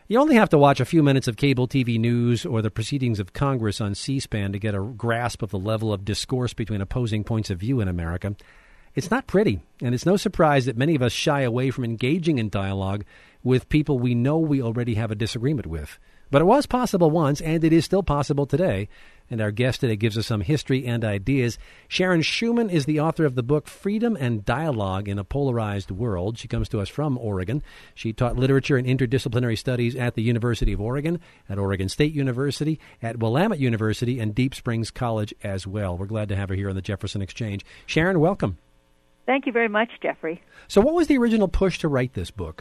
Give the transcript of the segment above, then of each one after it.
You only have to watch a few minutes of cable TV news or the proceedings of Congress on C-SPAN to get a grasp of the level of discourse between opposing points of view in America. It's not pretty, and it's no surprise that many of us shy away from engaging in dialogue with people we know we already have a disagreement with. But it was possible once, and it is still possible today. And our guest today gives us some history and ideas. Sharon Schuman is the author of the book Freedom and Dialogue in a Polarized World. She comes to us from Oregon. She taught literature and interdisciplinary studies at the University of Oregon, at Oregon State University, at Willamette University, and Deep Springs College as well. We're glad to have her here on the Jefferson Exchange. Sharon, welcome. Thank you very much, Jeffrey. So what was the original push to write this book?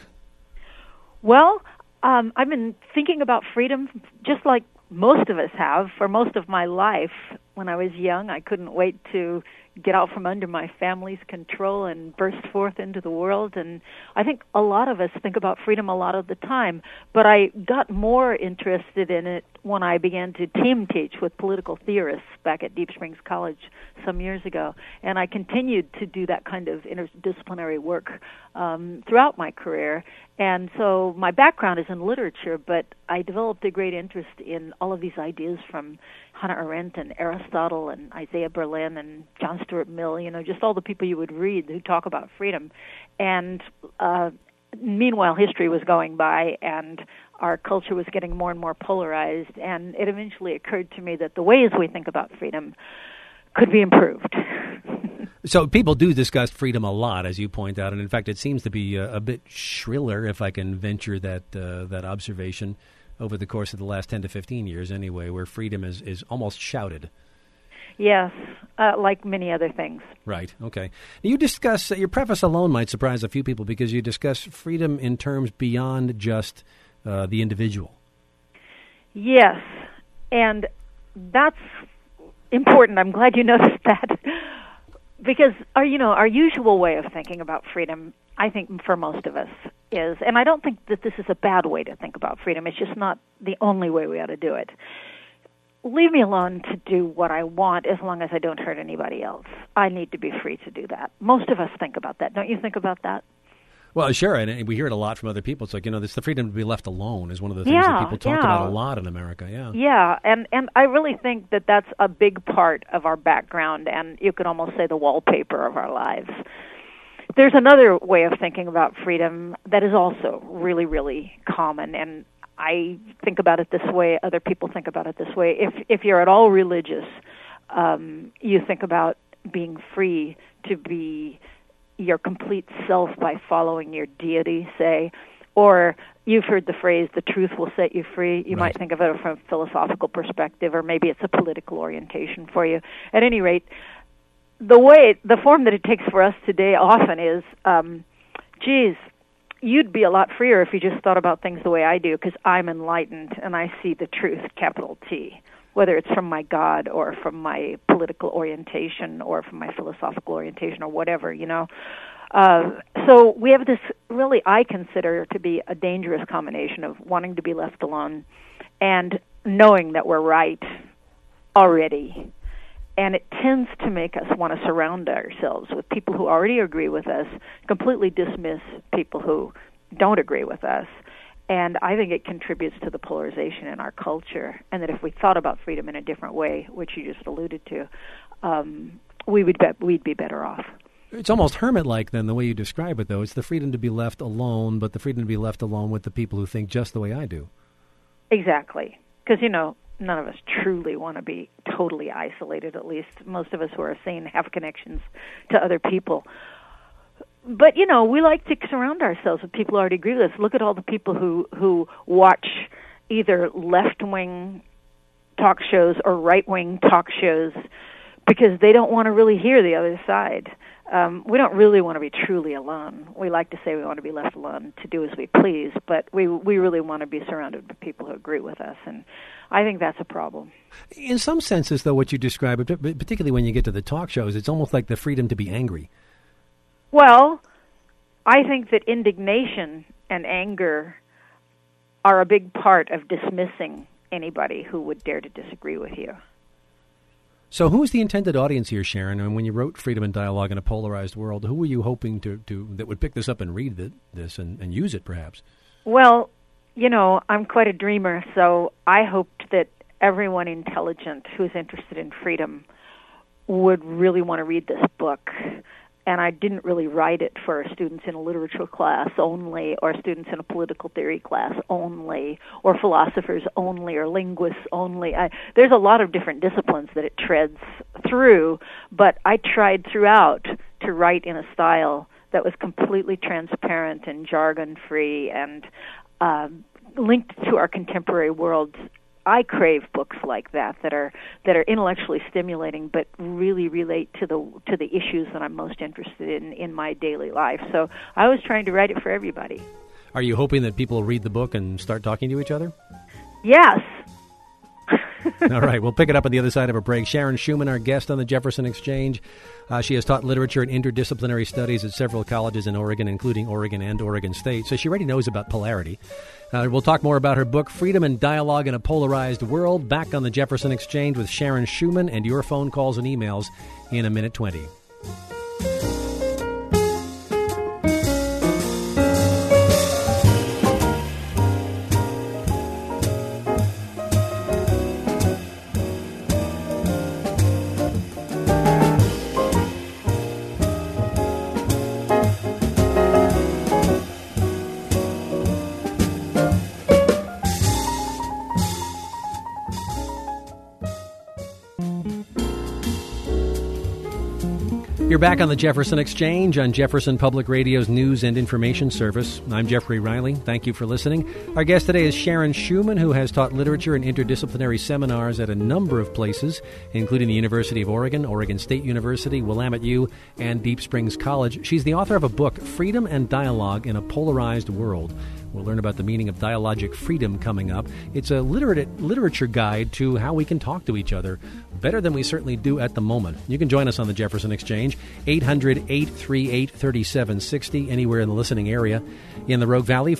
Well, I've been thinking about freedom just like most of us have for most of my life. When I was young, I couldn't wait to get out from under my family's control and burst forth into the world. And I think a lot of us think about freedom a lot of the time. But I got more interested in it when I began to team teach with political theorists back at Deep Springs College some years ago. And I continued to do that kind of interdisciplinary work throughout my career. And so my background is in literature, but I developed a great interest in all of these ideas from Hannah Arendt and Aristotle and Isaiah Berlin and John Stuart Mill, just all the people you would read who talk about freedom. And meanwhile, history was going by, and our culture was getting more and more polarized, and it eventually occurred to me that the ways we think about freedom could be improved. So people do discuss freedom a lot, as you point out, and in fact it seems to be a bit shriller, if I can venture that observation, over the course of the last 10 to 15 years anyway, where freedom is almost shouted. Yes, like many other things. Right, okay. You discuss, your preface alone might surprise a few people because you discuss freedom in terms beyond just the individual. Yes, and that's important. I'm glad you noticed that. Because our usual way of thinking about freedom, I think for most of us is, and I don't think that this is a bad way to think about freedom, it's just not the only way we ought to do it. Leave me alone to do what I want as long as I don't hurt anybody else. I need to be free to do that. Most of us think about that. Don't you think about that? Well, sure, and we hear it a lot from other people. It's like, this the freedom to be left alone is one of the things that people talk about a lot in America, Yeah, and I really think that that's a big part of our background, and you could almost say the wallpaper of our lives. There's another way of thinking about freedom that is also really, really common, and I think about it this way, other people think about it this way. If you're at all religious, you think about being free to be your complete self by following your deity, say, or you've heard the phrase, the truth will set you free. You might think of it from a philosophical perspective, or maybe it's a political orientation for you. At any rate, the form that it takes for us today often is, you'd be a lot freer if you just thought about things the way I do, because I'm enlightened and I see the truth, capital T, whether it's from my God or from my political orientation or from my philosophical orientation or whatever, So we have this really, I consider to be a dangerous combination of wanting to be left alone and knowing that we're right already. And it tends to make us want to surround ourselves with people who already agree with us, completely dismiss people who don't agree with us. And I think it contributes to the polarization in our culture, and that if we thought about freedom in a different way, which you just alluded to, we'd be better off. It's almost hermit-like, then, the way you describe it, though. It's the freedom to be left alone, but the freedom to be left alone with the people who think just the way I do. Exactly. Because, none of us truly want to be totally isolated, at least. Most of us who are sane have connections to other people. But, we like to surround ourselves with people who already agree with us. Look at all the people who watch either left-wing talk shows or right-wing talk shows because they don't want to really hear the other side. We don't really want to be truly alone. We like to say we want to be left alone to do as we please, but we really want to be surrounded by people who agree with us, and I think that's a problem. In some senses, though, what you describe, particularly when you get to the talk shows, it's almost like the freedom to be angry. Well, I think that indignation and anger are a big part of dismissing anybody who would dare to disagree with you. So who is the intended audience here, Sharon? And when you wrote Freedom and Dialogue in a Polarized World, who were you hoping to that would pick this up and read this and use it, perhaps? Well, I'm quite a dreamer, so I hoped that everyone intelligent who's interested in freedom would really want to read this book. And I didn't really write it for students in a literature class only, or students in a political theory class only, or philosophers only, or linguists only. There's a lot of different disciplines that it treads through, but I tried throughout to write in a style that was completely transparent and jargon-free and linked to our contemporary world. I crave books like that are intellectually stimulating, but really relate to the issues that I'm most interested in my daily life. So I was trying to write it for everybody. Are you hoping that people will read the book and start talking to each other? Yes. All right, we'll pick it up on the other side of a break. Sharon Schuman, our guest on the Jefferson Exchange. She has taught literature and interdisciplinary studies at several colleges in Oregon, including Oregon and Oregon State, so she already knows about polarity. We'll talk more about her book, Freedom and Dialogue in a Polarized World, back on the Jefferson Exchange with Sharon Schuman, and your phone calls and emails in a minute 20. You're back on the Jefferson Exchange on Jefferson Public Radio's News and Information Service. I'm Jeffrey Riley. Thank you for listening. Our guest today is Sharon Schuman, who has taught literature and interdisciplinary seminars at a number of places, including the University of Oregon, Oregon State University, Willamette U, and Deep Springs College. She's the author of a book, Freedom and Dialogue in a Polarized World. We'll learn about the meaning of dialogic freedom coming up. It's a literature guide to how we can talk to each other better than we certainly do at the moment. You can join us on the Jefferson Exchange, 800-838-3760, anywhere in the listening area. In the Rogue Valley,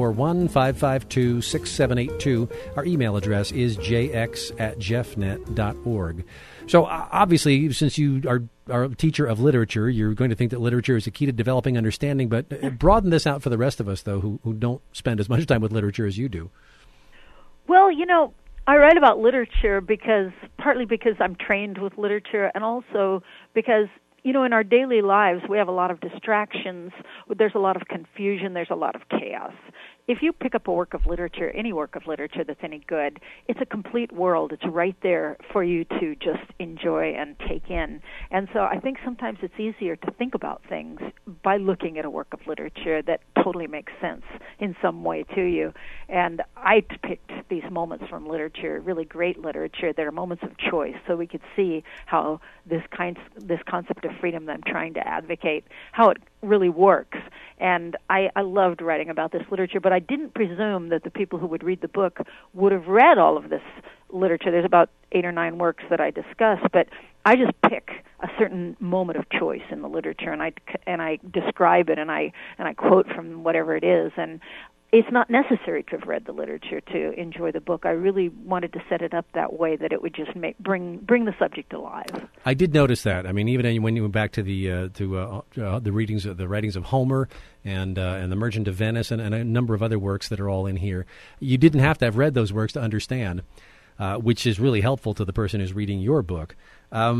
541-552-6782. Our email address is jx@jeffnet.org. So obviously, since you are a teacher of literature, you're going to think that literature is a key to developing understanding, but broaden this out for the rest of us, though, who don't spend as much time with literature as you do. Well, I write about literature partly because I'm trained with literature, and also because, in our daily lives, we have a lot of distractions. There's a lot of confusion. There's a lot of chaos. If you pick up a work of literature, any work of literature that's any good, it's a complete world. It's right there for you to just enjoy and take in. And so I think sometimes it's easier to think about things by looking at a work of literature that totally makes sense in some way to you. And I picked these moments from literature, really great literature. They're moments of choice, so we could see how this concept of freedom that I'm trying to advocate, how it really works. And I loved writing about this literature, but I didn't presume that the people who would read the book would have read all of this literature. There's about 8 or 9 works that I discuss, but I just pick a certain moment of choice in the literature, and I describe it, and I quote from whatever it is. And it's not necessary to have read the literature to enjoy the book. I really wanted to set it up that way that it would just bring the subject alive. I did notice that. I mean, even when you went back to the writings of Homer and the Merchant of Venice and a number of other works that are all in here, you didn't have to have read those works to understand, which is really helpful to the person who's reading your book. I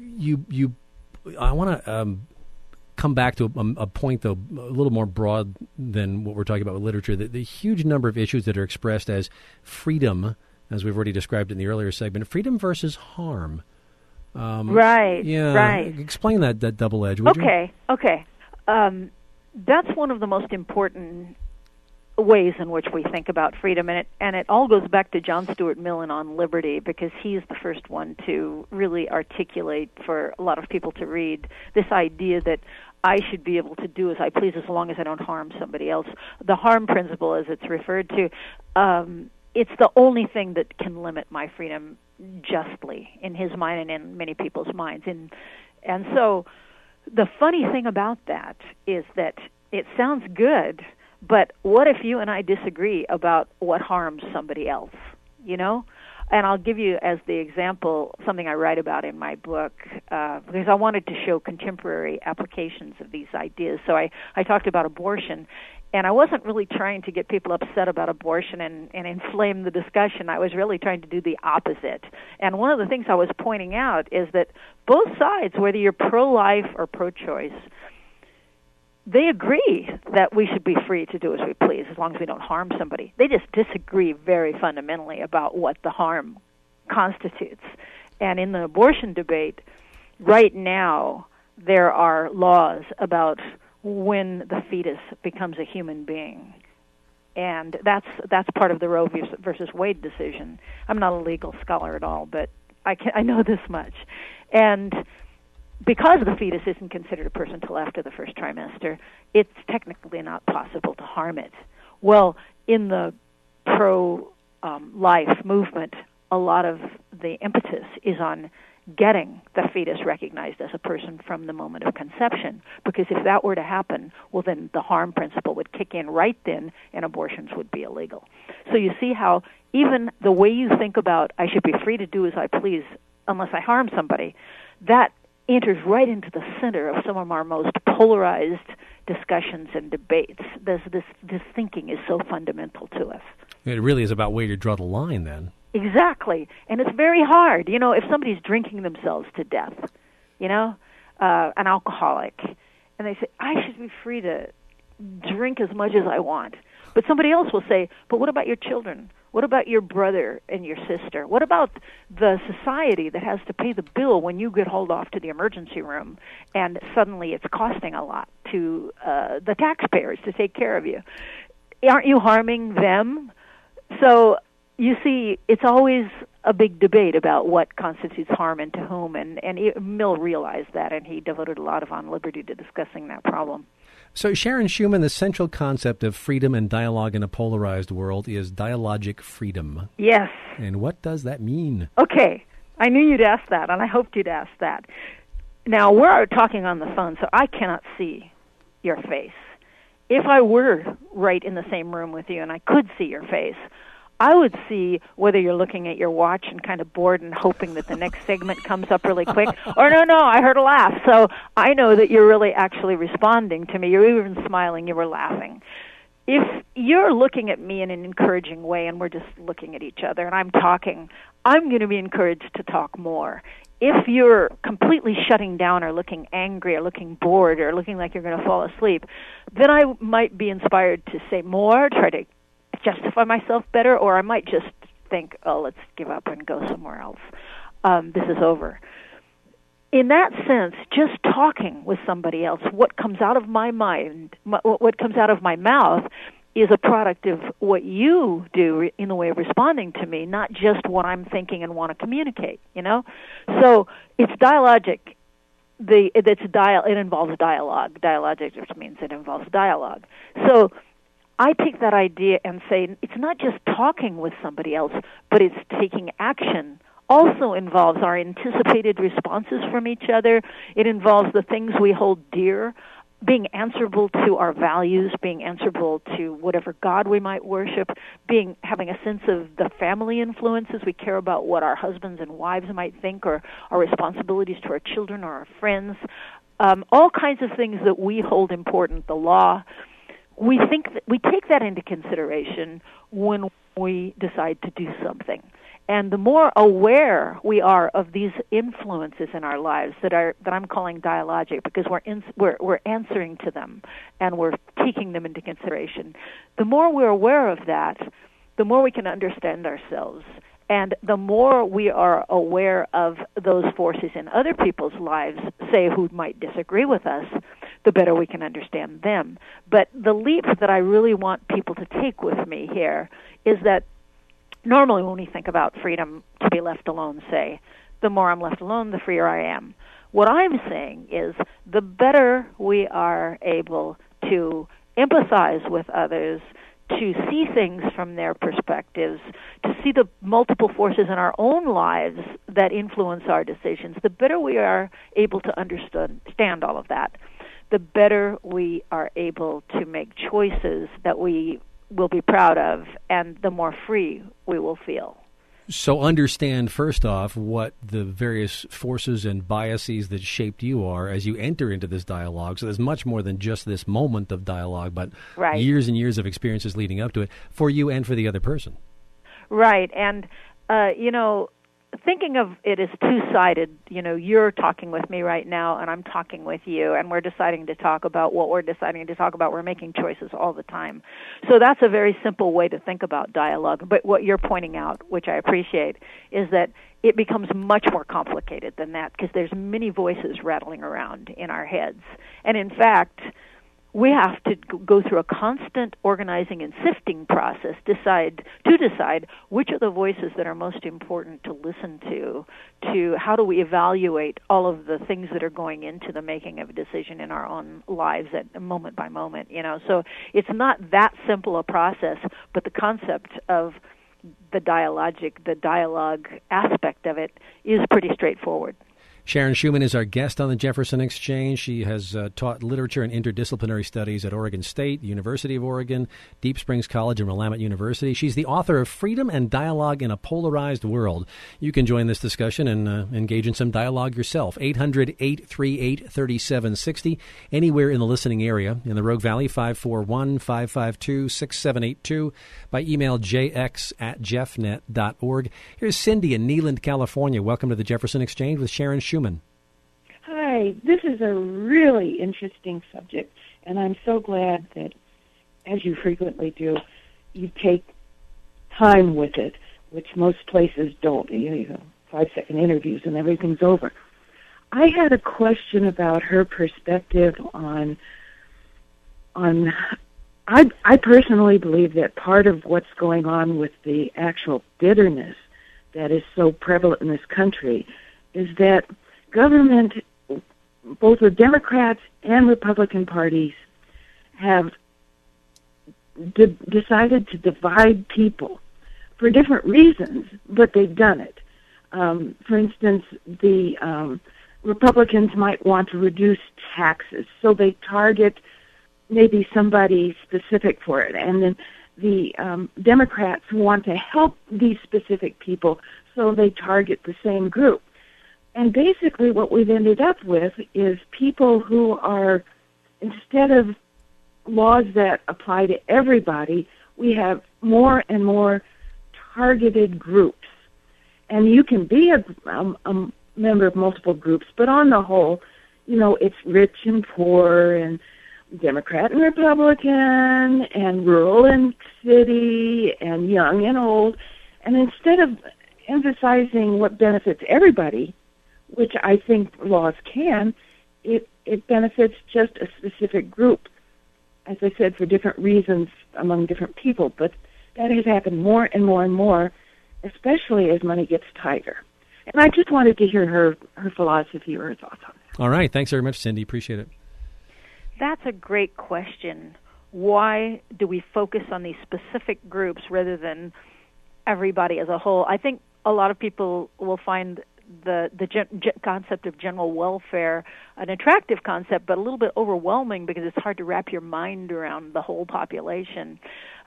want to come back to a point, though, a little more broad than what we're talking about with literature, the huge number of issues that are expressed as freedom, as we've already described in the earlier segment, freedom versus harm. Right, yeah, right. Explain that double edge, would you? Okay. That's one of the most important ways in which we think about freedom, and it all goes back to John Stuart Mill and On Liberty, because he's the first one to really articulate for a lot of people to read this idea that I should be able to do as I please as long as I don't harm somebody else. The harm principle, as it's referred to, it's the only thing that can limit my freedom justly in his mind and in many people's minds. And so the funny thing about that is that it sounds good, but what if you and I disagree about what harms somebody else, And I'll give you as the example something I write about in my book, because I wanted to show contemporary applications of these ideas. So I talked about abortion, And I wasn't really trying to get people upset about abortion and inflame the discussion. I was really trying to do the opposite. And one of the things I was pointing out is that both sides, whether you're pro-life or pro-choice, they agree that we should be free to do as we please as long as we don't harm somebody. They just disagree very fundamentally about what the harm constitutes. And in the abortion debate, right now, there are laws about when the fetus becomes a human being. And that's part of the Roe versus Wade decision. I'm not a legal scholar at all, but I know this much. And because the fetus isn't considered a person until after the first trimester, it's technically not possible to harm it. Well, in the pro-life movement, a lot of the impetus is on getting the fetus recognized as a person from the moment of conception, because if that were to happen, well, then the harm principle would kick in right then, and abortions would be illegal. So you see how even the way you think about I should be free to do as I please unless I harm somebody, that enters right into the center of some of our most polarized discussions and debates. This thinking is so fundamental to us. It really is about where you draw the line then. Exactly. And it's very hard. You know, if somebody's drinking themselves to death, you know, an alcoholic, and they say, I should be free to drink as much as I want. But somebody else will say, but what about your children? What about your brother and your sister? What about the society that has to pay the bill when you get hauled off to the emergency room and suddenly it's costing a lot to the taxpayers to take care of you? Aren't you harming them? So you see, it's always a big debate about what constitutes harm and to whom, and Mill realized that, and he devoted a lot of On Liberty to discussing that problem. So, Sharon Schuman, the central concept of freedom and dialogue in a polarized world is dialogic freedom. Yes. And what does that mean? Okay. I knew you'd ask that, and I hoped you'd ask that. Now, we're talking on the phone, so I cannot see your face. If I were right in the same room with you and I could see your face, I would see whether you're looking at your watch and kind of bored and hoping that the next segment comes up really quick, or no, I heard a laugh, so I know that you're really actually responding to me. You're even smiling, you were laughing. If you're looking at me in an encouraging way and we're just looking at each other and I'm talking, I'm going to be encouraged to talk more. If you're completely shutting down or looking angry or looking bored or looking like you're going to fall asleep, then I might be inspired to say more, try to justify myself better, or I might just think, oh, let's give up and go somewhere else. This is over. In that sense, just talking with somebody else, what comes out of my mind, what comes out of my mouth, is a product of what you do in the way of responding to me, not just what I'm thinking and want to communicate, you know? So it's dialogic. It involves dialogue. Dialogic just means it involves dialogue. So I take that idea and say it's not just talking with somebody else, but it's taking action. Also involves our anticipated responses from each other. It involves the things we hold dear, being answerable to our values, being answerable to whatever God we might worship, having a sense of the family influences. We care about what our husbands and wives might think, or our responsibilities to our children or our friends. All kinds of things that we hold important, the law. We take that into consideration when we decide to do something. And the more aware we are of these influences in our lives that I'm calling dialogic, because we're answering to them and we're taking them into consideration, the more we're aware of that, the more we can understand ourselves. And the more we are aware of those forces in other people's lives, say who might disagree with us, the better we can understand them. But the leap that I really want people to take with me here is that normally when we think about freedom to be left alone, say, the more I'm left alone, the freer I am. What I'm saying is the better we are able to empathize with others, to see things from their perspectives, to see the multiple forces in our own lives that influence our decisions, the better we are able to understand all of that, the better we are able to make choices that we will be proud of, and the more free we will feel. So understand, first off, what the various forces and biases that shaped you are as you enter into this dialogue. So there's much more than just this moment of dialogue, but Right. years and years of experiences leading up to it for you and for the other person. Right, and thinking of it as two-sided, you're talking with me right now, and I'm talking with you, and we're deciding to talk about what we're deciding to talk about. We're making choices all the time. So that's a very simple way to think about dialogue. But what you're pointing out, which I appreciate, is that it becomes much more complicated than that because there's many voices rattling around in our heads. And in fact, we have to go through a constant organizing and sifting process to decide which are the voices that are most important to listen to how do we evaluate all of the things that are going into the making of a decision in our own lives at moment by moment. So it's not that simple a process, but the concept of the dialogue aspect of it is pretty straightforward. Sharon Schuman is our guest on the Jefferson Exchange. She has taught literature and interdisciplinary studies at Oregon State, University of Oregon, Deep Springs College, and Willamette University. She's the author of Freedom and Dialogue in a Polarized World. You can join this discussion and engage in some dialogue yourself. 800-838-3760, anywhere in the listening area. In the Rogue Valley, 541-552-6782. By email, jx@jeffnet.org. Here's Cindy in Neyland, California. Welcome to the Jefferson Exchange with Sharon Schuman. Hi, this is a really interesting subject, and I'm so glad that, as you frequently do, you take time with it, which most places don't. 5-second interviews and everything's over. I had a question about her perspective on I personally believe that part of what's going on with the actual bitterness that is so prevalent in this country is that government, both the Democrats and Republican parties, have decided to divide people for different reasons, but they've done it. For instance, the Republicans might want to reduce taxes, so they target maybe somebody specific for it. And then the Democrats want to help these specific people, so they target the same group. And basically what we've ended up with is people who are, instead of laws that apply to everybody, we have more and more targeted groups. And you can be a member of multiple groups, but on the whole, it's rich and poor and Democrat and Republican and rural and city and young and old. And instead of emphasizing what benefits everybody, which I think laws can, it benefits just a specific group, as I said, for different reasons among different people. But that has happened more and more and more, especially as money gets tighter. And I just wanted to hear her philosophy or her thoughts on that. All right. Thanks very much, Cindy. Appreciate it. That's a great question. Why do we focus on these specific groups rather than everybody as a whole? I think a lot of people will find the concept of general welfare an attractive concept, but a little bit overwhelming because it's hard to wrap your mind around the whole population.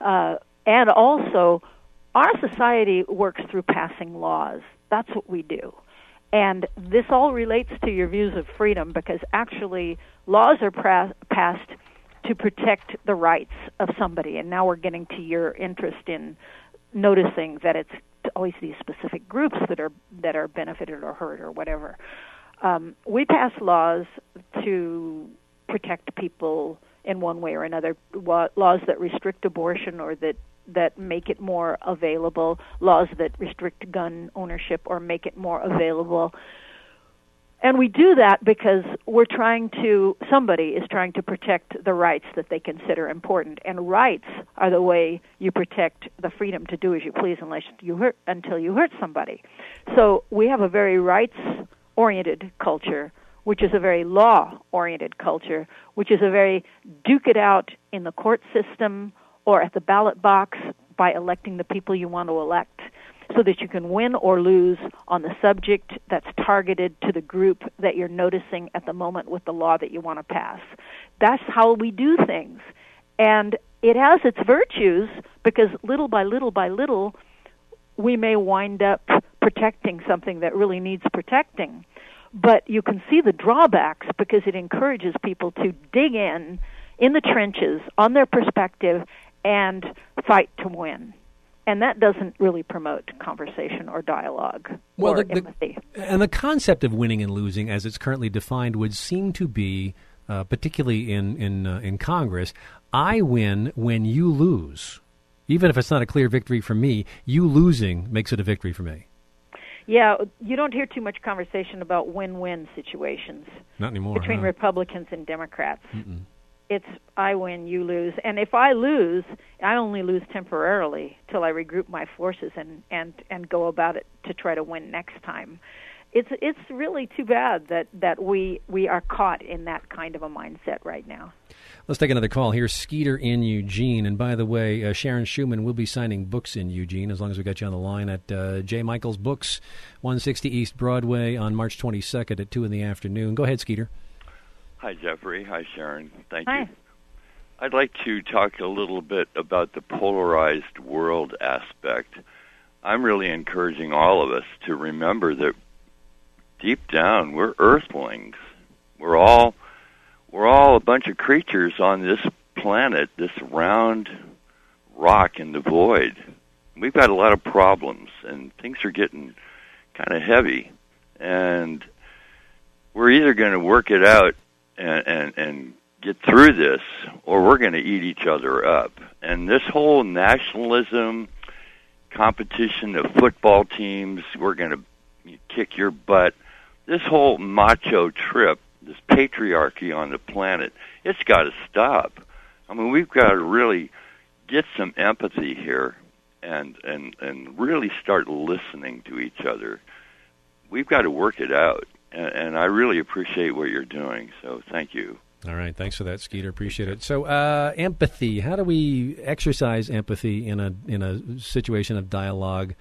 And also, our society works through passing laws. That's what we do. And this all relates to your views of freedom because actually laws are passed to protect the rights of somebody. And now we're getting to your interest in noticing that it's always these specific groups that are benefited or hurt or whatever. We pass laws to protect people in one way or another, laws that restrict abortion or that make it more available, laws that restrict gun ownership or make it more available. And we do that because somebody is trying to protect the rights that they consider important. And rights are the way you protect the freedom to do as you please until you hurt somebody. So we have a very rights-oriented culture, which is a very law-oriented culture, which is a very duke it out in the court system or at the ballot box by electing the people you want to elect, so that you can win or lose on the subject that's targeted to the group that you're noticing at the moment with the law that you want to pass. That's how we do things. And it has its virtues because little by little by little, we may wind up protecting something that really needs protecting. But you can see the drawbacks because it encourages people to dig in the trenches, on their perspective, and fight to win. And that doesn't really promote conversation or dialogue or empathy. And the concept of winning and losing, as it's currently defined, would seem to be, particularly in Congress, I win when you lose. Even if it's not a clear victory for me, you losing makes it a victory for me. Yeah, you don't hear too much conversation about win-win situations. Not anymore. Between Republicans and Democrats. Mm-mm. It's I win, you lose. And if I lose, I only lose temporarily till I regroup my forces and go about it to try to win next time. It's really too bad that we are caught in that kind of a mindset right now. Let's take another call. Here's Skeeter in Eugene. And by the way, Sharon Schuman will be signing books in Eugene, as long as we got you on the line, at J. Michael's Books, 160 East Broadway on March 22nd at 2 in the afternoon. Go ahead, Skeeter. Hi, Jeffrey. Hi, Sharon. Thank Hi. you. I'd like to talk a little bit about the polarized world aspect. I'm really encouraging all of us to remember that deep down we're earthlings. We're all a bunch of creatures on this planet, this round rock in the void. We've got a lot of problems, and things are getting kind of heavy. And we're either going to work it out and get through this, or we're going to eat each other up. And this whole nationalism, competition of football teams, we're going to kick your butt, this whole macho trip, this patriarchy on the planet, it's got to stop. I mean, we've got to really get some empathy here and really start listening to each other. We've got to work it out. And I really appreciate what you're doing, so thank you. All right, thanks for that, Skeeter. Appreciate it. So, empathy. How do we exercise empathy in a situation of dialogue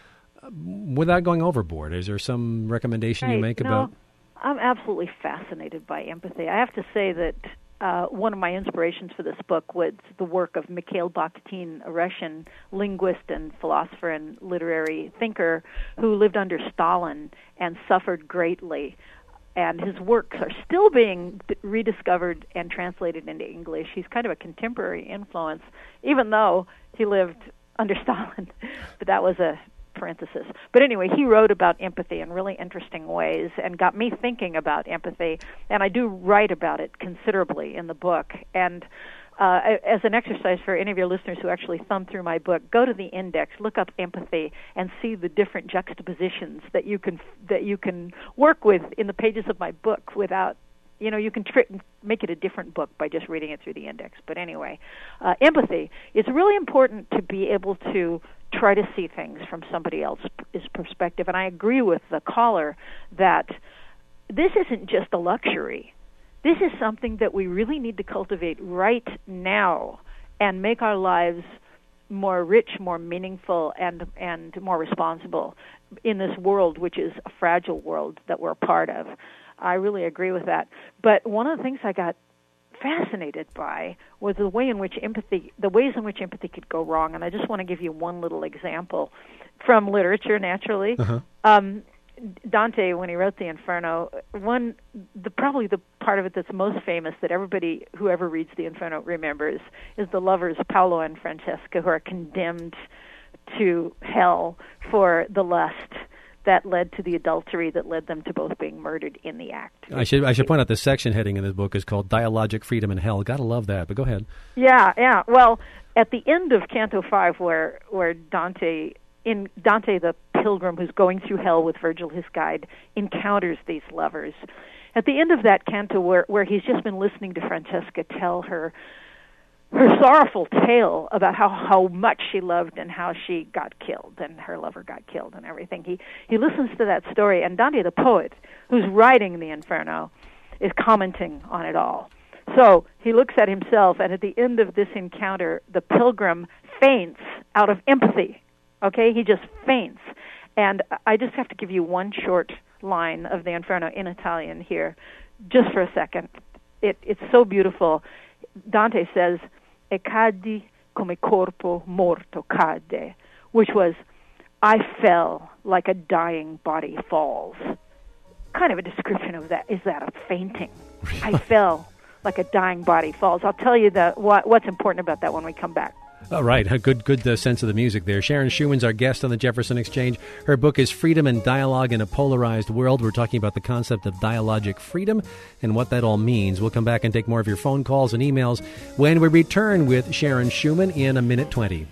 without going overboard? Is there some recommendation you make about? I'm absolutely fascinated by empathy. I have to say that one of my inspirations for this book was the work of Mikhail Bakhtin, a Russian linguist and philosopher and literary thinker who lived under Stalin and suffered greatly. And his works are still being rediscovered and translated into English. He's kind of a contemporary influence, even though he lived under Stalin. But that was a parenthesis. But anyway, he wrote about empathy in really interesting ways and got me thinking about empathy. And I do write about it considerably in the book. And as an exercise for any of your listeners who actually thumb through my book, go to the index, look up empathy, and see the different juxtapositions that you can work with in the pages of my book without, you can make it a different book by just reading it through the index. But anyway, empathy, it's really important to be able to try to see things from somebody else's perspective. And I agree with the caller that this isn't just a luxury. This is something that we really need to cultivate right now and make our lives more rich, more meaningful, and more responsible in this world, which is a fragile world that we're a part of. I really agree with that. But one of the things I got fascinated by was the ways in which empathy could go wrong. And I just want to give you one little example from literature, naturally. Uh-huh. Dante, when he wrote the Inferno, probably the part of it that's most famous that everybody who ever reads the Inferno remembers is the lovers Paolo and Francesca, who are condemned to hell for the lust that led to the adultery that led them to both being murdered in the act. I should point out the section heading in this book is called Dialogic Freedom in Hell. Gotta love that, but go ahead. Yeah. Well, at the end of Canto 5, where Dante the pilgrim who's going through hell with Virgil, his guide, encounters these lovers. At the end of that canto, where he's just been listening to Francesca tell her sorrowful tale about how much she loved and how she got killed and her lover got killed and everything, he listens to that story, and Dante the poet, who's writing the Inferno, is commenting on it all. So he looks at himself, and at the end of this encounter, the pilgrim faints out of empathy. Okay, he just faints. And I just have to give you one short line of the Inferno in Italian here, just for a second. It's so beautiful. Dante says, "E cadi come corpo morto cade," which was, I fell like a dying body falls. Kind of a description of that. Is that a fainting? I fell like a dying body falls. I'll tell you what's important about that when we come back. All right. Good sense of the music there. Sharon Schuman's our guest on the Jefferson Exchange. Her book is Freedom and Dialogue in a Polarized World. We're talking about the concept of dialogic freedom and what that all means. We'll come back and take more of your phone calls and emails when we return with Sharon Schuman in a minute 20.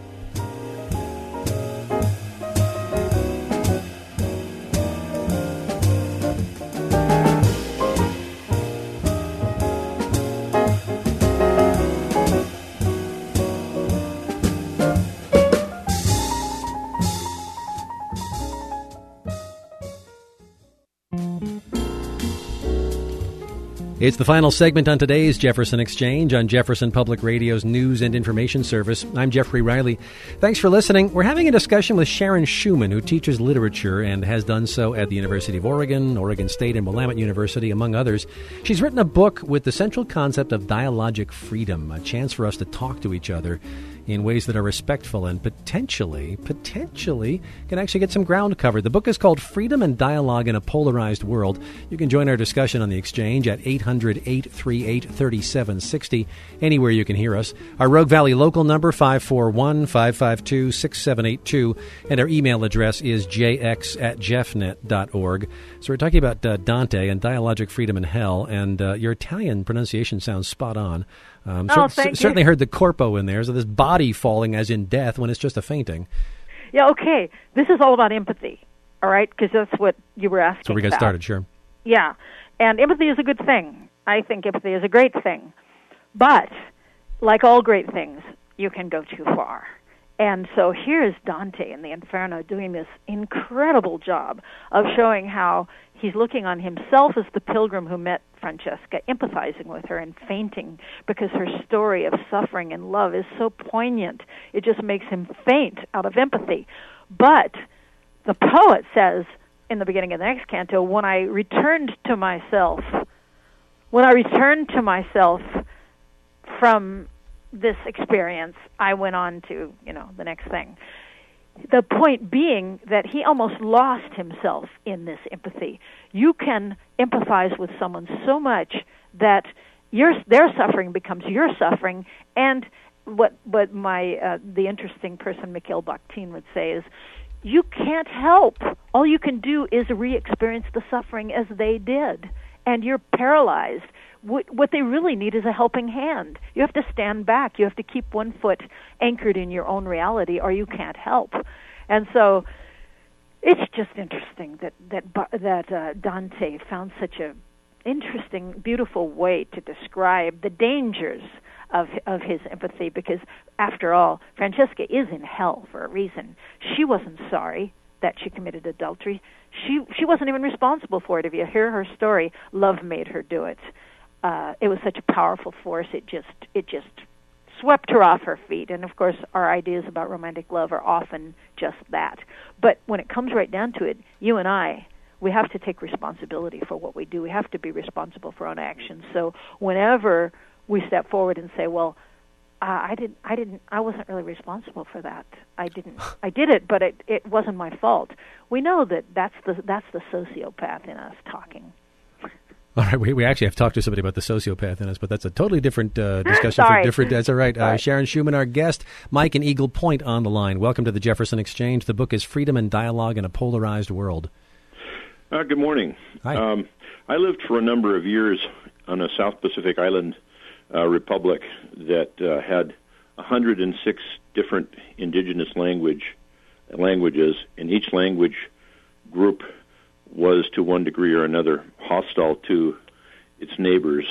It's the final segment on today's Jefferson Exchange on Jefferson Public Radio's News and Information Service. I'm Jeffrey Riley. Thanks for listening. We're having a discussion with Sharon Schuman, who teaches literature and has done so at the University of Oregon, Oregon State, and Willamette University, among others. She's written a book with the central concept of dialogic freedom, a chance for us to talk to each other in ways that are respectful and potentially can actually get some ground covered. The book is called Freedom and Dialogue in a Polarized World. You can join our discussion on the Exchange at 800-838-3760, anywhere you can hear us. Our Rogue Valley local number, 541-552-6782, and our email address is jx@jeffnet.org. So we're talking about Dante and dialogic freedom in hell, and your Italian pronunciation sounds spot on. Certainly heard the corpo in there, so this body falling as in death when it's just a fainting. Yeah, okay. This is all about empathy, all right, because that's what you were asking about. So we got started, sure. Yeah, and empathy is a good thing. I think empathy is a great thing. But, like all great things, you can go too far. And so here's Dante in the Inferno doing this incredible job of showing how he's looking on himself as the pilgrim who met Francesca, empathizing with her and fainting because her story of suffering and love is so poignant. It just makes him faint out of empathy. But the poet says in the beginning of the next canto, when I returned to myself from this experience, I went on to, the next thing. The point being that he almost lost himself in this empathy. You can empathize with someone so much that their suffering becomes your suffering, and what the interesting person Mikhail Bakhtin would say is, you can't help. All you can do is re-experience the suffering as they did, and you're paralyzed. What they really need is a helping hand. You have to stand back. You have to keep one foot anchored in your own reality, or you can't help. And so, it's just interesting that Dante found such a interesting, beautiful way to describe the dangers of his empathy. Because, after all, Francesca is in hell for a reason. She wasn't sorry that she committed adultery. She wasn't even responsible for it. If you hear her story, love made her do it. It was such a powerful force. It just swept her off her feet. And of course, our ideas about romantic love are often just that. But when it comes right down to it, you and I, we have to take responsibility for what we do. We have to be responsible for our own actions. So whenever we step forward and say, "Well, I wasn't really responsible for that. I did it, but it wasn't my fault." We know that's the sociopath in us talking. All right, we actually have talked to somebody about the sociopath in us, but that's a totally different discussion for different. That's all right. Sharon Schuman, our guest, Mike in Eagle Point on the line. Welcome to the Jefferson Exchange. The book is Freedom and Dialogue in a Polarized World. Good morning. Hi. I lived for a number of years on a South Pacific island republic that had 106 different indigenous languages, and each language group was to one degree or another hostile to its neighbors.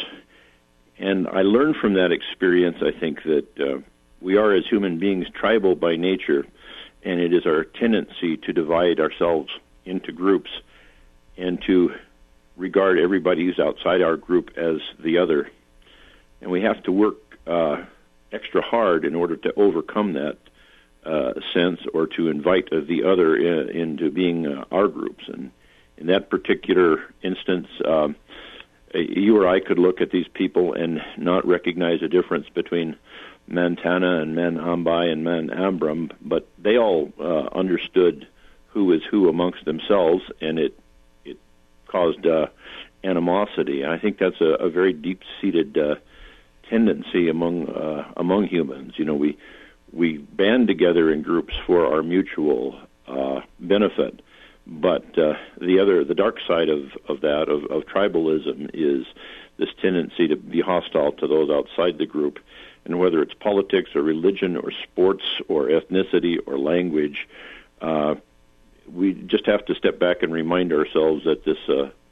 And I learned from that experience, I think, that we are as human beings tribal by nature, and it is our tendency to divide ourselves into groups and to regard everybody who's outside our group as the other. And we have to work extra hard in order to overcome that sense, or to invite the other into being our groups. And in that particular instance, you or I could look at these people and not recognize a difference between Mantana and Man Ambai and Man Ambram, but they all understood who is who amongst themselves, and it caused animosity. I think that's a very deep-seated tendency among humans. You know, we band together in groups for our mutual benefit, but the dark side of that of tribalism is this tendency to be hostile to those outside the group, and whether it's politics or religion or sports or ethnicity or language, we just have to step back and remind ourselves that this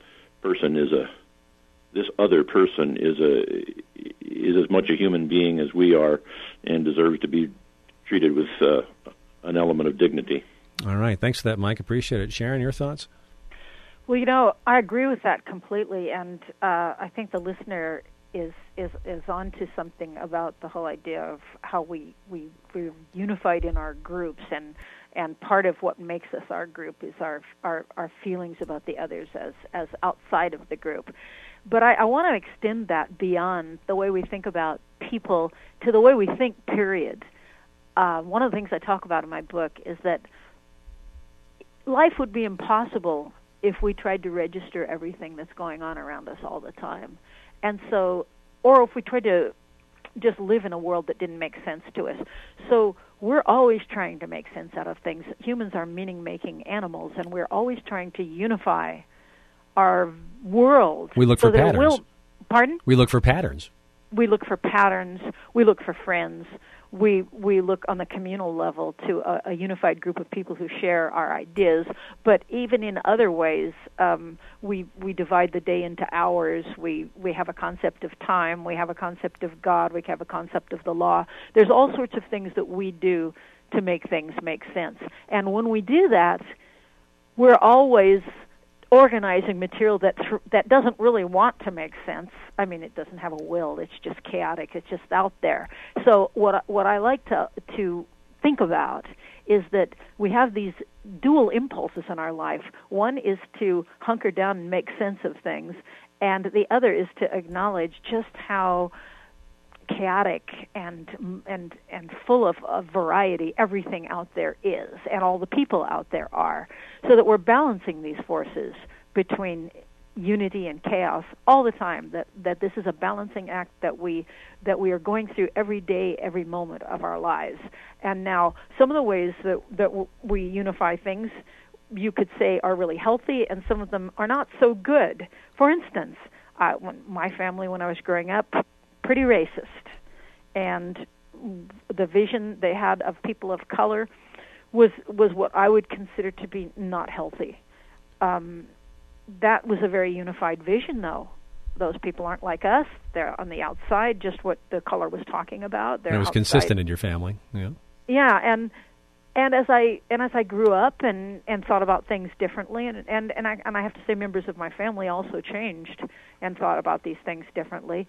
other person is as much a human being as we are, and deserves to be treated with an element of dignity. All right. Thanks for that, Mike. Appreciate it. Sharon, your thoughts? Well, you know, I agree with that completely, and I think the listener is onto something about the whole idea of how we're unified in our groups, and part of what makes us our group is our feelings about the others as outside of the group. But I want to extend that beyond the way we think about people to the way we think, period. One of the things I talk about in my book is that life would be impossible if we tried to register everything that's going on around us all the time. And so, or if we tried to just live in a world that didn't make sense to us. So we're always trying to make sense out of things. Humans are meaning-making animals, and we're always trying to unify our world. We look for patterns. Pardon? We look for patterns. We look for patterns. We look for friends. We look on the communal level to a unified group of people who share our ideas. But even in other ways, we divide the day into hours. We have a concept of time. We have a concept of God. We have a concept of the law. There's all sorts of things that we do to make things make sense. And when we do that, we're always organizing material that doesn't really want to make sense. I mean, it doesn't have a will. It's just chaotic. It's just out there. So what I like to think about is that we have these dual impulses in our life. One is to hunker down and make sense of things, and the other is to acknowledge just how chaotic and full of variety everything out there is, and all the people out there are, so that we're balancing these forces between unity and chaos all the time, that this is a balancing act that we are going through every day, every moment of our lives. And now some of the ways that we unify things, you could say, are really healthy, and some of them are not so good. For instance, my family, when I was growing up, pretty racist, and the vision they had of people of color was what I would consider to be not healthy. That was a very unified vision, though. Those people aren't like us. They're on the outside, just what the color was talking about. It was outside. Consistent in your family, yeah. Yeah, and as I grew up and thought about things differently, and I have to say, members of my family also changed and thought about these things differently.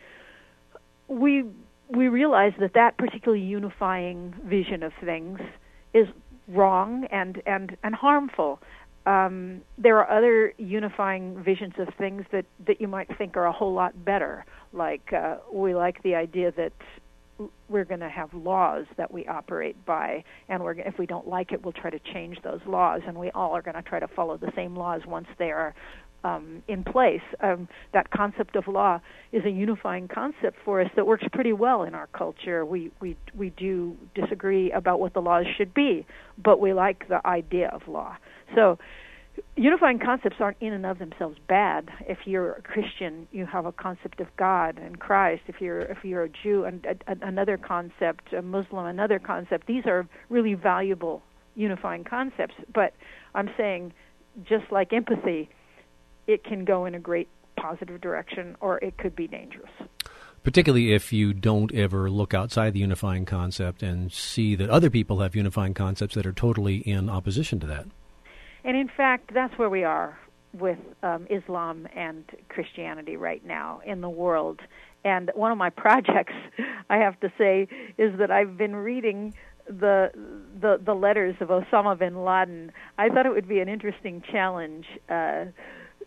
We realized that particular unifying vision of things is wrong and harmful. There are other unifying visions of things that you might think are a whole lot better. Like we like the idea that we're going to have laws that we operate by, and if we don't like it, we'll try to change those laws, and we all are going to try to follow the same laws once they are in place. That concept of law is a unifying concept for us that works pretty well in our culture. We do disagree about what the laws should be, but we like the idea of law. So unifying concepts aren't in and of themselves bad. If you're a Christian, you have a concept of God and Christ. If you're a Jew, another concept, a Muslim, another concept. These are really valuable unifying concepts. But I'm saying, just like empathy, it can go in a great positive direction, or it could be dangerous. Particularly if you don't ever look outside the unifying concept and see that other people have unifying concepts that are totally in opposition to that. And in fact, that's where we are with Islam and Christianity right now in the world. And one of my projects, I have to say, is that I've been reading the letters of Osama bin Laden. I thought it would be an interesting challenge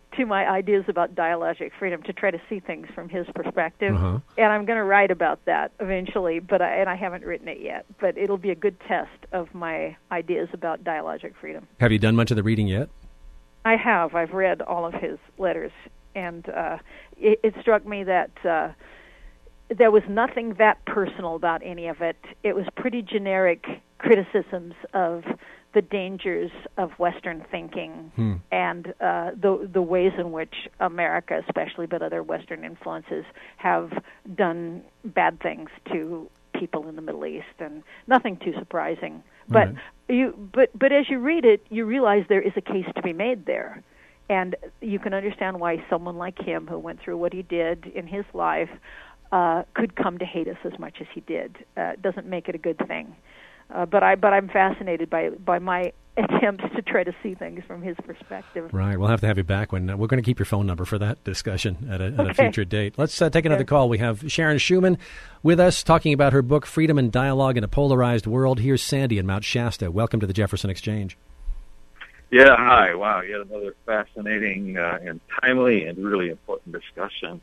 to my ideas about dialogic freedom, to try to see things from his perspective. Uh-huh. And I'm going to write about that eventually, and I haven't written it yet. But it'll be a good test of my ideas about dialogic freedom. Have you done much of the reading yet? I have. I've read all of his letters, and it struck me that there was nothing that personal about any of it. It was pretty generic criticisms of the dangers of Western thinking and the ways in which America, especially, but other Western influences, have done bad things to people in the Middle East, and nothing too surprising. But but as you read it, you realize there is a case to be made there, and you can understand why someone like him, who went through what he did in his life, could come to hate us as much as he did. Doesn't make it a good thing. But I'm fascinated by my attempts to try to see things from his perspective. Right. We'll have to have you back when we're going to keep your phone number for that discussion at a future date. Let's take another call. We have Sharon Schuman with us talking about her book, Freedom and Dialogue in a Polarized World. Here's Sandy in Mount Shasta. Welcome to the Jefferson Exchange. Yeah, hi. Wow, yet another fascinating and timely and really important discussion.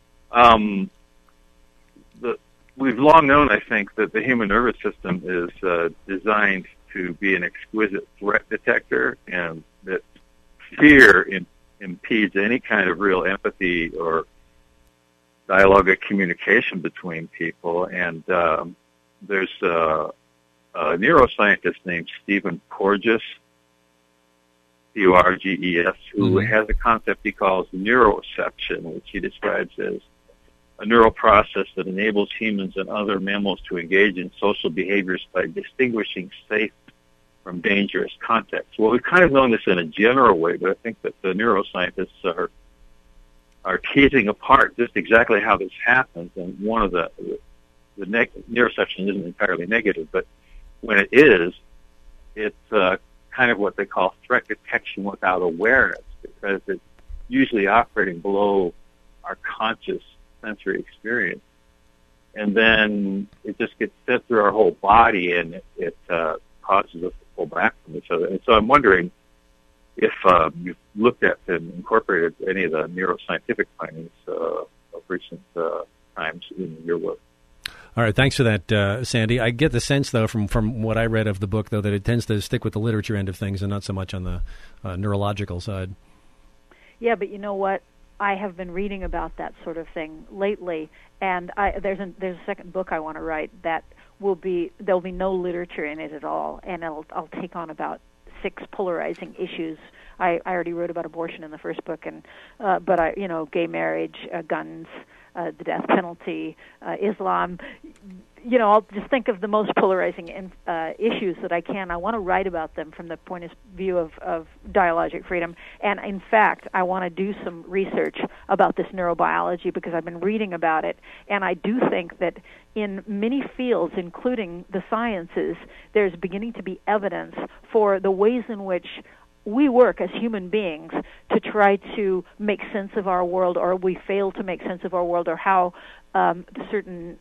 We've long known, I think, that the human nervous system is designed to be an exquisite threat detector, and that fear impedes any kind of real empathy or dialogue or communication between people. And there's a neuroscientist named Stephen Porges, Porges, who has a concept he calls neuroception, which he describes as a neural process that enables humans and other mammals to engage in social behaviors by distinguishing safe from dangerous contexts. Well, we've kind of known this in a general way, but I think that the neuroscientists are teasing apart just exactly how this happens. And one of the neuroception isn't entirely negative, but when it is, it's kind of what they call threat detection without awareness, because it's usually operating below our conscious sensory experience. And then it just gets sent through our whole body, and it causes us to pull back from each other. And so I'm wondering if you've looked at and incorporated any of the neuroscientific findings of recent times in your work. All right, thanks for that, Sandy. I get the sense, though, from what I read of the book, though, that it tends to stick with the literature end of things and not so much on the neurological side. Yeah, but you know what? I have been reading about that sort of thing lately, and there's a second book I want to write that there'll be no literature in it at all, and I'll take on about 6 polarizing issues. I already wrote about abortion in the first book, and but gay marriage, guns, the death penalty, Islam. I'll just think of the most polarizing issues that I can. I want to write about them from the point of view of dialogic freedom. And in fact, I want to do some research about this neurobiology, because I've been reading about it. And I do think that in many fields, including the sciences, there's beginning to be evidence for the ways in which we work as human beings to try to make sense of our world, or we fail to make sense of our world, or how certain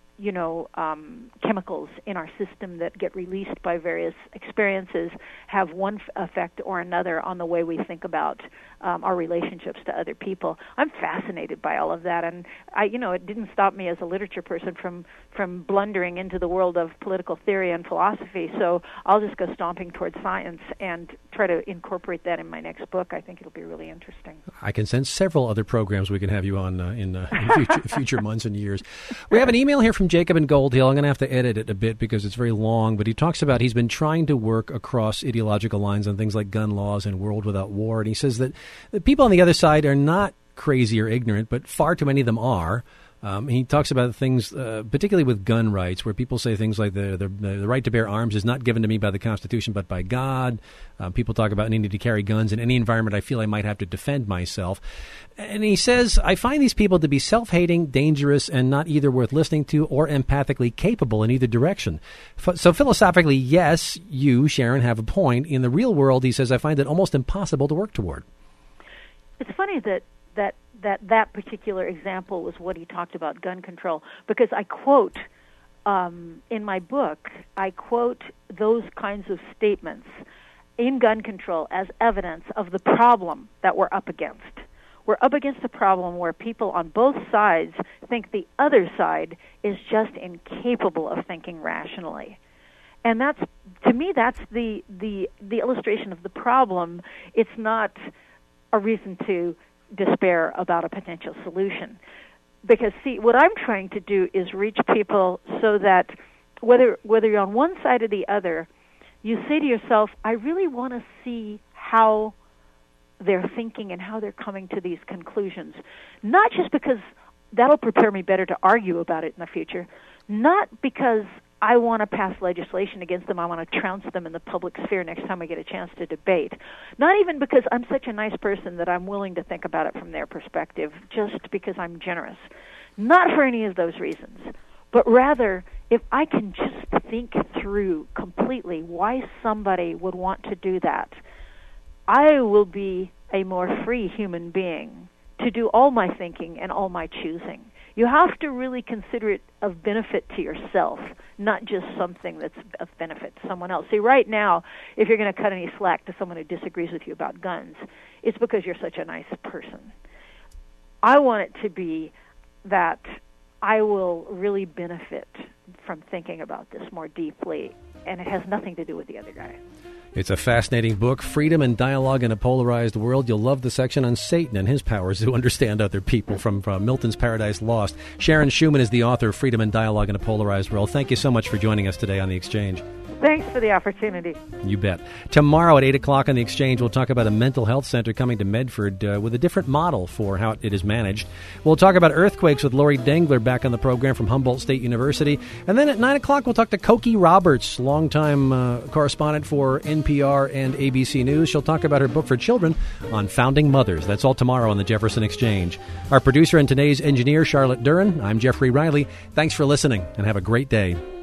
chemicals in our system that get released by various experiences have one effect or another on the way we think about our relationships to other people. I'm fascinated by all of that, and it didn't stop me as a literature person from blundering into the world of political theory and philosophy. So I'll just go stomping towards science and try to incorporate that in my next book. I think it'll be really interesting. I can sense several other programs we can have you on in future months and years. We have an email here from Jacob in Gold Hill. I'm going to have to edit it a bit because it's very long, but he talks about he's been trying to work across ideological lines on things like gun laws and world without war, and he says that the people on the other side are not crazy or ignorant, but far too many of them are. He talks about things, particularly with gun rights, where people say things like the right to bear arms is not given to me by the Constitution but by God. People talk about needing to carry guns in any environment I feel I might have to defend myself. And he says, I find these people to be self-hating, dangerous, and not either worth listening to or empathically capable in either direction. So philosophically, yes, you, Sharon, have a point. In the real world, he says, I find it almost impossible to work toward. It's funny that particular example was what he talked about, gun control, because I quote in my book, I quote those kinds of statements in gun control as evidence of the problem that we're up against. We're up against a problem where people on both sides think the other side is just incapable of thinking rationally. And that's, to me, that's the illustration of the problem. It's not a reason to despair about a potential solution. Because, see, what I'm trying to do is reach people so that whether you're on one side or the other, you say to yourself, I really want to see how they're thinking and how they're coming to these conclusions. Not just because that'll prepare me better to argue about it in the future, not because I want to pass legislation against them, I want to trounce them in the public sphere next time I get a chance to debate. Not even because I'm such a nice person that I'm willing to think about it from their perspective, just because I'm generous. Not for any of those reasons, but rather if I can just think through completely why somebody would want to do that, I will be a more free human being to do all my thinking and all my choosing. You have to really consider it of benefit to yourself, not just something that's of benefit to someone else. See, right now, if you're going to cut any slack to someone who disagrees with you about guns, it's because you're such a nice person. I want it to be that I will really benefit from thinking about this more deeply, and it has nothing to do with the other guy. It's a fascinating book, Freedom and Dialogue in a Polarized World. You'll love the section on Satan and his powers to understand other people from Milton's Paradise Lost. Sharon Schuman is the author of Freedom and Dialogue in a Polarized World. Thank you so much for joining us today on The Exchange. Thanks for the opportunity. You bet. Tomorrow at 8 o'clock on The Exchange, we'll talk about a mental health center coming to Medford with a different model for how it is managed. We'll talk about earthquakes with Lori Dengler back on the program from Humboldt State University. And then at 9 o'clock, we'll talk to Cokie Roberts, longtime correspondent for NPR and ABC News. She'll talk about her book for children on founding mothers. That's all tomorrow on the Jefferson Exchange. Our producer and today's engineer, Charlotte Duran. I'm Jeffrey Riley. Thanks for listening, and have a great day.